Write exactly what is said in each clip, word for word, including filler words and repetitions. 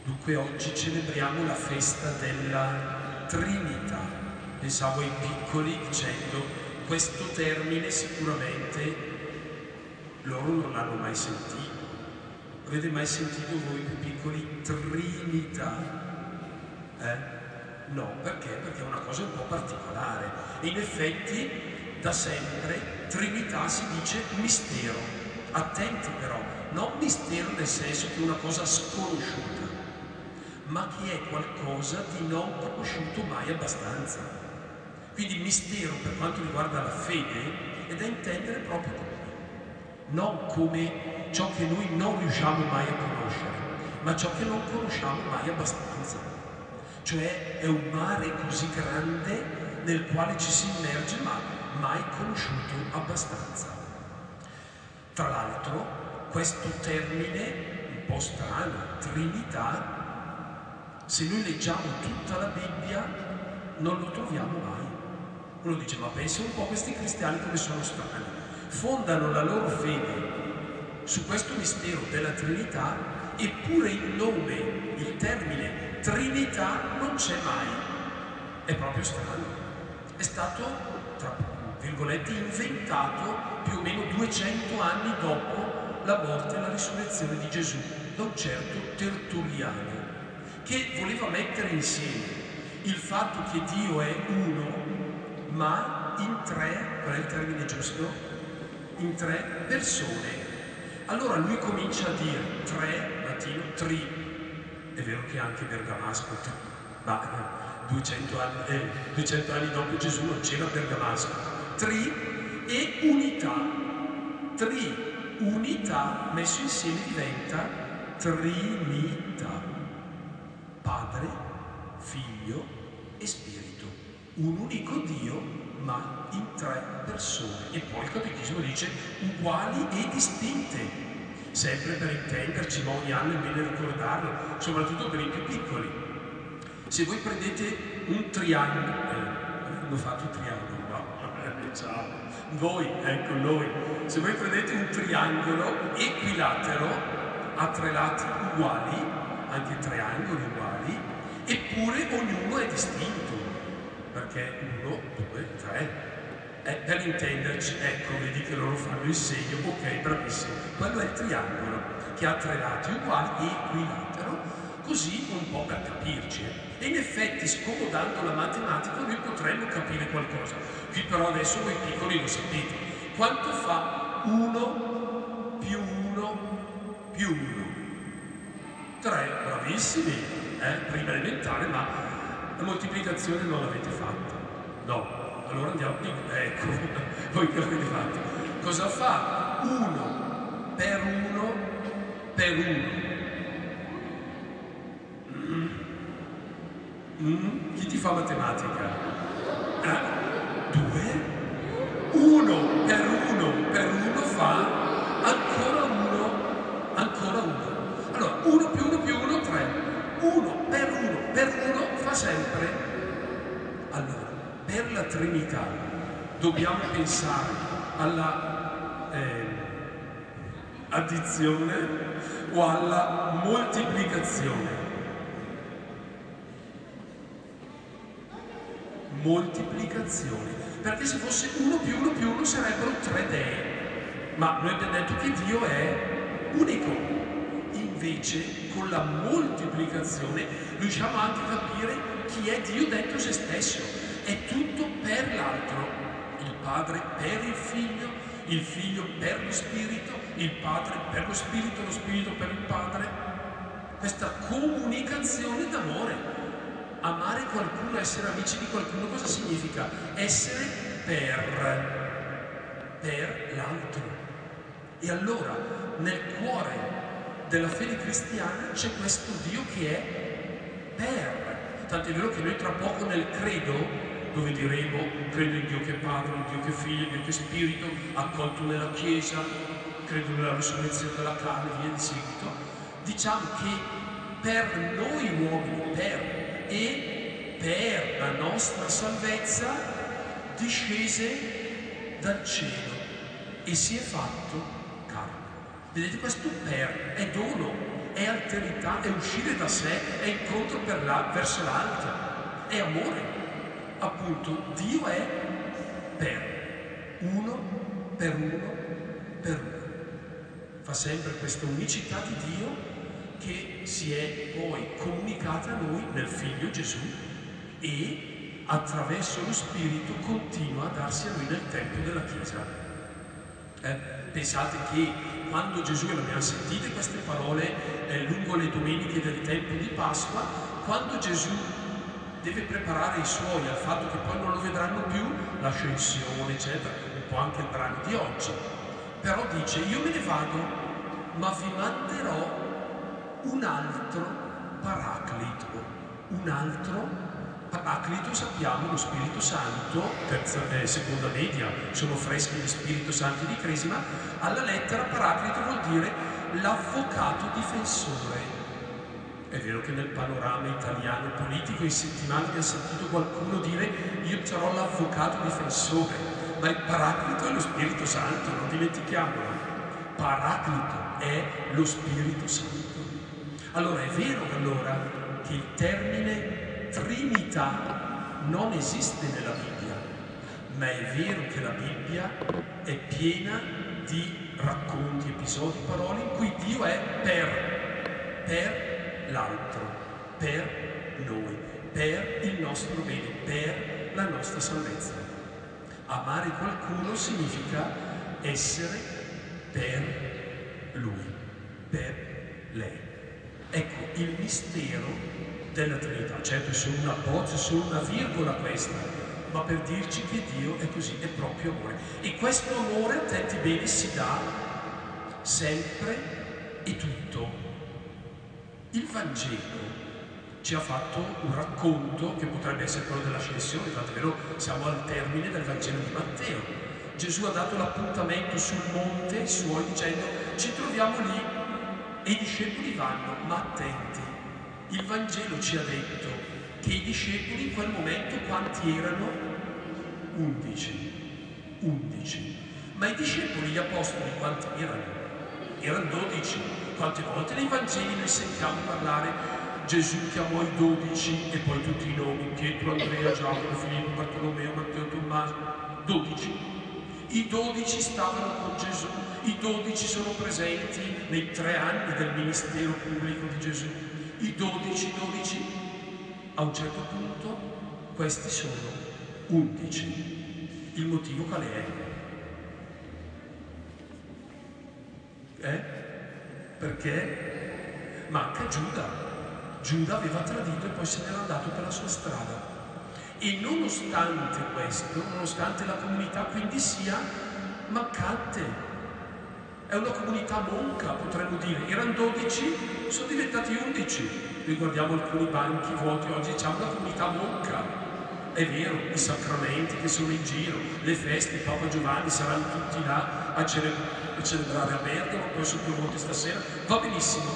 Dunque oggi celebriamo la festa della Trinità. Pensavo ai piccoli dicendo questo termine sicuramente loro non l'hanno mai sentito. Avete mai sentito voi più piccoli Trinità? Eh? No, perché? Perché è una cosa un po' particolare. E in effetti da sempre Trinità si dice mistero. Attenti però, non mistero nel senso che è una cosa sconosciuta, ma che è qualcosa di non conosciuto mai abbastanza. Quindi mistero per quanto riguarda la fede è da intendere proprio come non come ciò che noi non riusciamo mai a conoscere, ma ciò che non conosciamo mai abbastanza. Cioè è un mare così grande nel quale ci si immerge ma mai conosciuto abbastanza. Tra l'altro questo termine un po' strano, Trinità, se noi leggiamo tutta la Bibbia non lo troviamo mai. Uno dice, ma pensa un po' questi cristiani come sono strani. Fondano la loro fede su questo mistero della Trinità, eppure il nome, il termine Trinità non c'è mai. È proprio strano. È stato, tra virgolette, inventato più o meno duecento anni dopo la morte e la risurrezione di Gesù da un certo Tertulliano, che voleva mettere insieme il fatto che Dio è uno, ma in tre, qual è il termine giusto? In tre persone. Allora lui comincia a dire tre, latino, tri, è vero che anche Bergamasco, ma duecento anni, eh, duecento anni dopo Gesù non c'era Bergamasco, tri e unità, tri, unità, messo insieme diventa Trinità. Padre, Figlio e Spirito, un unico Dio ma in tre persone. E poi il Catechismo dice uguali e distinte, sempre per intenderci, ma ogni anno è bene ricordarlo, soprattutto per i più piccoli. Se voi prendete un triangolo, eh, hanno fatto il triangolo, no? Ciao, voi, ecco noi, se voi prendete un triangolo equilatero a tre lati uguali, anche triangoli uguali, eppure ognuno è distinto, perché uno, due, tre. Eh, per intenderci, ecco, vedi che loro fanno il segno, ok, bravissimo. Quello è il triangolo, che ha tre lati uguali, equilatero, così un po' per capirci. E in effetti, scomodando la matematica, noi potremmo capire qualcosa. Qui però adesso voi piccoli lo sapete. Quanto fa uno più uno più uno? tre, bravissimi, eh? Prima elementare, ma la moltiplicazione non l'avete fatta. No, allora andiamo, ecco, voi che l'avete fatta. Cosa fa? uno per uno per uno. Mm. Mm. Chi ti fa matematica? Eh? due? uno per uno per uno fa ancora uno, ancora uno. Allora, uno più uno più uno, tre. uno per uno per uno fa sempre. Allora, per la Trinità dobbiamo pensare alla eh, addizione o alla moltiplicazione? Moltiplicazione. Perché se fosse uno più uno più uno sarebbero tre dei. Ma noi abbiamo detto che Dio è unico. Invece con la moltiplicazione riusciamo anche a capire chi è Dio dentro se stesso. È tutto per l'altro, il Padre per il Figlio, il Figlio per lo Spirito, il Padre per lo Spirito, lo Spirito per il Padre. Questa comunicazione d'amore. Amare qualcuno, essere amici di qualcuno, cosa significa? Essere per, per l'altro. E allora nel cuore della fede cristiana c'è questo Dio che è per. Tanto è vero che noi tra poco nel credo, dove diremo credo in Dio che è Padre, in Dio che è Figlio, in Dio che è Spirito, accolto nella Chiesa, credo nella risurrezione della carne, via di seguito, diciamo che per noi uomini, per e per la nostra salvezza discese dal cielo e si è fatto carne. Vedete, questo per è dono, è alterità, è uscire da sé, è incontro per la, verso l'altro, è amore. Appunto, Dio è per, uno, per uno, per uno. Fa sempre questa unicità di Dio che si è poi comunicata a noi nel Figlio Gesù e attraverso lo Spirito continua a darsi a noi nel tempo della Chiesa. Eh, pensate che quando Gesù, e l'abbiamo sentite queste parole eh, lungo le domeniche del tempo di Pasqua, quando Gesù deve preparare i suoi al fatto che poi non lo vedranno più, l'ascensione eccetera, un po' anche il brano di oggi, però dice: io me ne vado, ma vi manderò un altro paraclito, un altro Paraclito, sappiamo, lo Spirito Santo, terza, eh, seconda media, sono freschi di Spirito Santo e di Cresima. Alla lettera Paraclito vuol dire l'avvocato difensore. È vero che nel panorama italiano politico in settimana abbiamo sentito qualcuno dire: io sarò l'avvocato difensore, ma il Paraclito è lo Spirito Santo, non dimentichiamolo. Paraclito è lo Spirito Santo. Allora è vero allora che il termine Trinità non esiste nella Bibbia, ma è vero che la Bibbia è piena di racconti, episodi, parole in cui Dio è per, per l'altro, per noi, per il nostro bene, per la nostra salvezza. Amare qualcuno significa essere per lui, per lei. Ecco il mistero della Trinità. Certo è solo una bozza, è solo una virgola questa, ma per dirci che Dio è così, è proprio amore. E questo amore, attenti bene, si dà sempre e tutto. Il Vangelo ci ha fatto un racconto che potrebbe essere quello dell'ascensione, tanto è vero, siamo al termine del Vangelo di Matteo. Gesù ha dato l'appuntamento sul monte ai suoi dicendo: ci troviamo lì e i discepoli vanno, ma attenti. Il Vangelo ci ha detto che i discepoli in quel momento quanti erano? Undici. Undici. Ma i discepoli, gli apostoli, quanti erano? Erano dodici. Quante volte nei Vangeli noi sentiamo parlare: Gesù chiamò i dodici e poi tutti i nomi: Pietro, Andrea, Giacomo, Filippo, Bartolomeo, Matteo, Tommaso. Dodici. I dodici stavano con Gesù. I dodici sono presenti nei tre anni del ministero pubblico di Gesù. I dodici, dodici, a un certo punto questi sono undici. Il motivo qual è? Eh? Perché manca Giuda. Giuda aveva tradito e poi se n'era andato per la sua strada. E nonostante questo, nonostante la comunità quindi sia mancante, è una comunità monca, potremmo dire. Erano dodici, sono diventati undici. Noi guardiamo alcuni banchi vuoti oggi, diciamo una comunità monca. È vero, i sacramenti che sono in giro, le feste, Papa Giovanni, saranno tutti là a, cele- a celebrare a Bergamo, poi sono più molti stasera, va benissimo.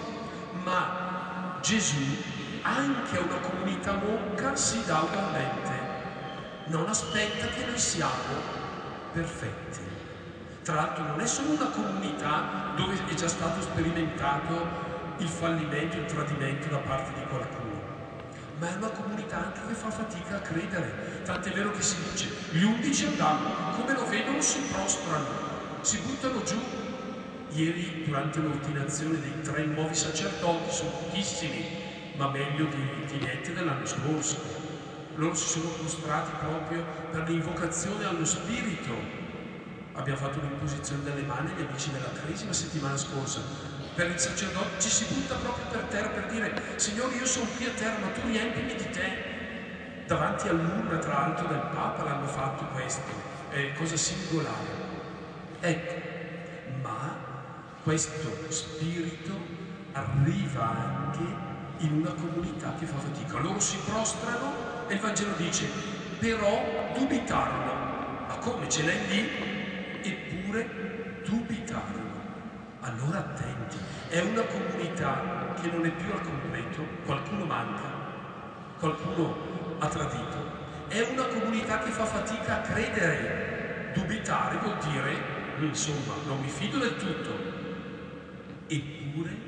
Ma Gesù anche a una comunità monca si dà ugualmente. Non aspetta che noi siamo perfetti. Tra l'altro non è solo una comunità dove è già stato sperimentato il fallimento, il tradimento da parte di qualcuno, ma è una comunità anche che fa fatica a credere. Tant'è vero che si dice: gli undici andavano, come lo vedono si prostrano, si buttano giù. Ieri, durante l'ordinazione dei tre nuovi sacerdoti, sono pochissimi, ma meglio di, di niente dell'anno scorso. Loro si sono prostrati proprio per l'invocazione allo Spirito. Abbiamo fatto un'imposizione delle mani agli amici della Cresima settimana scorsa. Per il sacerdote ci si butta proprio per terra per dire: Signore, io sono qui a terra, ma tu riempimi di te. Davanti all'urna, tra l'altro, del Papa l'hanno fatto questo. È cosa singolare. Ecco, ma questo spirito arriva anche in una comunità che fa fatica. Loro si prostrano e il Vangelo dice: però dubitarono. Ma come, ce l'hai lì? Eppure dubitarono. Allora attenti, è una comunità che non è più al completo, qualcuno manca, qualcuno ha tradito, è una comunità che fa fatica a credere. Dubitare vuol dire, insomma, non mi fido del tutto. Eppure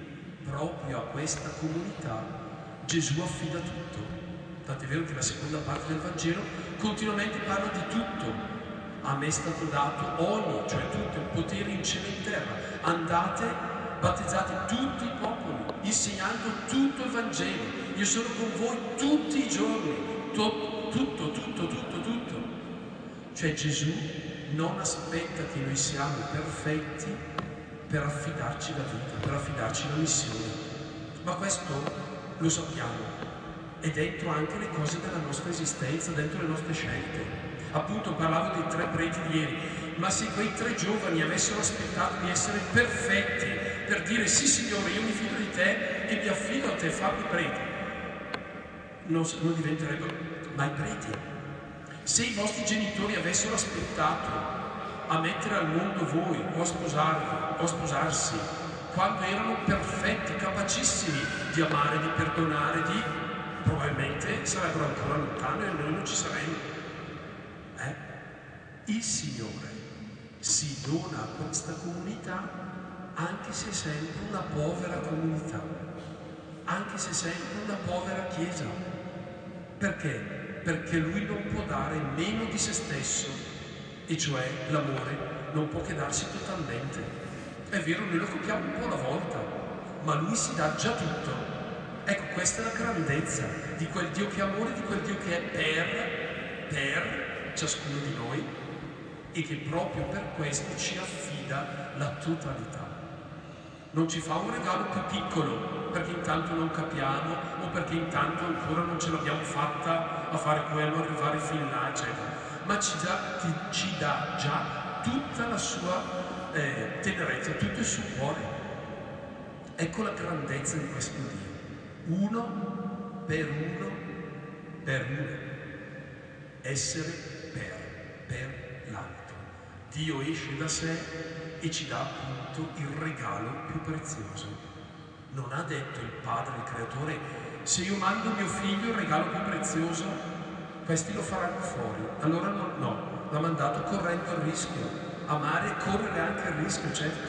proprio a questa comunità Gesù affida tutto. Tant'è vero che la seconda parte del Vangelo continuamente parla di tutto. A me è stato dato ogni, cioè tutto, il potere in cielo e in terra. Andate, battezzate tutti i popoli, insegnando tutto il Vangelo. Io sono con voi tutti i giorni. To- tutto, tutto, tutto, tutto. Cioè Gesù non aspetta che noi siamo perfetti per affidarci la vita, per affidarci la missione. Ma questo lo sappiamo. È dentro anche le cose della nostra esistenza, dentro le nostre scelte. Appunto parlavo dei tre preti di ieri, ma se quei tre giovani avessero aspettato di essere perfetti per dire sì Signore, io mi fido di te e mi affido a te, fammi preti, non, non diventerebbero mai preti. Se i vostri genitori avessero aspettato a mettere al mondo voi o a sposarvi o a sposarsi quando erano perfetti, capacissimi di amare, di perdonare, di probabilmente sarebbero ancora lontani e noi non ci saremmo. Eh? Il Signore si dona a questa comunità anche se è sempre una povera comunità, anche se è sempre una povera chiesa. Perché? Perché Lui non può dare meno di se stesso, e cioè l'amore non può che darsi totalmente. È vero, noi lo copiamo un po' alla volta, ma Lui si dà già tutto. Ecco, questa è la grandezza di quel Dio che è amore, di quel Dio che è per, per ciascuno di noi, e che proprio per questo ci affida la totalità. Non ci fa un regalo più piccolo perché intanto non capiamo o perché intanto ancora non ce l'abbiamo fatta a fare quello, arrivare fin là, eccetera, ma ci dà, ci dà già tutta la sua eh, tenerezza, tutto il suo cuore. Ecco la grandezza di questo Dio. Uno per uno per uno. Essere per, per l'altro. Dio esce da sé e ci dà appunto il regalo più prezioso. Non ha detto il Padre, il Creatore, se io mando mio figlio il regalo più prezioso, questi lo faranno fuori. Allora no, no, l'ha mandato correndo il rischio. Amare e correre anche il rischio, certo.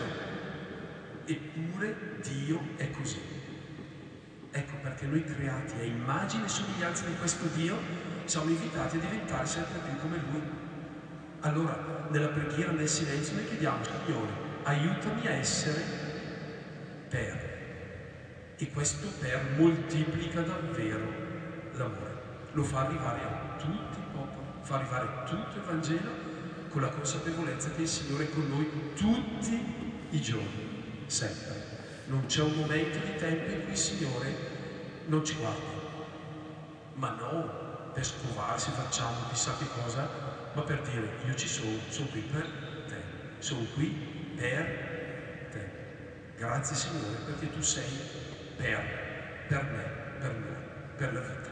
Eppure Dio è così. Ecco perché noi creati a immagine e somiglianza di questo Dio siamo invitati a diventare sempre più come Lui. Allora, nella preghiera, nel silenzio, noi chiediamo, Signore, aiutami a essere per. E questo per moltiplica davvero l'amore. Lo fa arrivare a tutti i popoli, fa arrivare tutto il Vangelo con la consapevolezza che il Signore è con noi tutti i giorni, sempre. Non c'è un momento di tempo in cui il Signore non ci guarda. Ma non per scovarsi, facciamo chissà che cosa, ma per dire io ci sono, sono qui per te, sono qui per te. Grazie Signore perché tu sei per, per me, per noi, per la vita.